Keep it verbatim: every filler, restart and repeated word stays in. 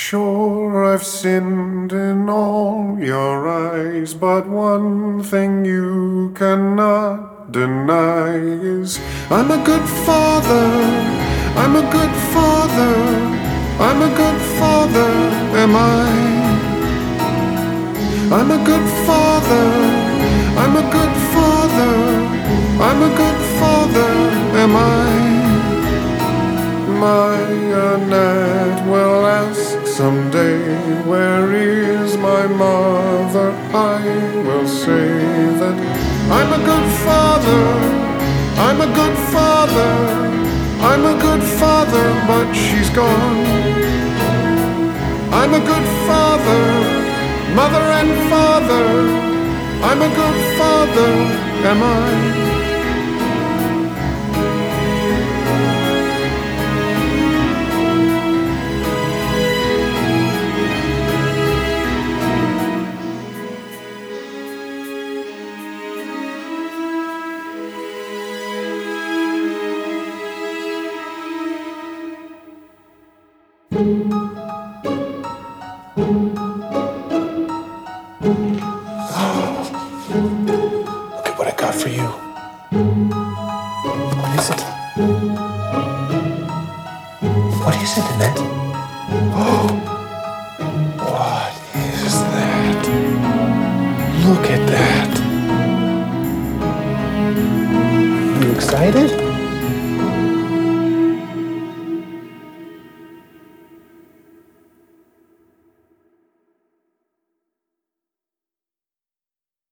Sure, I've sinned in all your eyes, but one thing you cannot deny is I'm a good father, I'm a good father, I'm a good father, am I? I'm a good father, I'm a good father, I'm a good father, am I? My Annette will ask someday, where is my mother? I will say that I'm a good father, I'm a good father, I'm a good father, but she's gone. I'm a good father, mother and father, I'm a good father, am I? Look at what I got for you. What is it? What is it, Annette? Oh, what is that? Look at that. You excited?